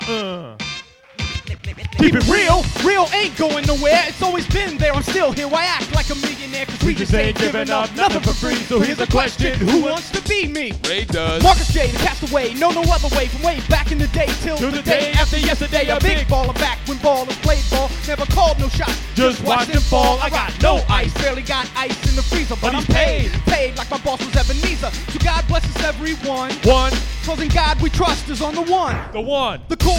Keep it real. Real ain't going nowhere. It's always been there. I'm still here. I act like a millionaire because we just ain't giving up nothing for free. So here's a question. Who wants to be me? Ray does. Marcus J, the castaway. No other way from way back in the day till the day after yesterday. A big baller back when ballers played ball. Never called no shots. Just watch them fall. I got no ice. Barely got ice in the freezer. But I'm paid. Paid like my boss was Ebenezer. So God blesses everyone. One. Cause in God we trust is on the one. The one. The core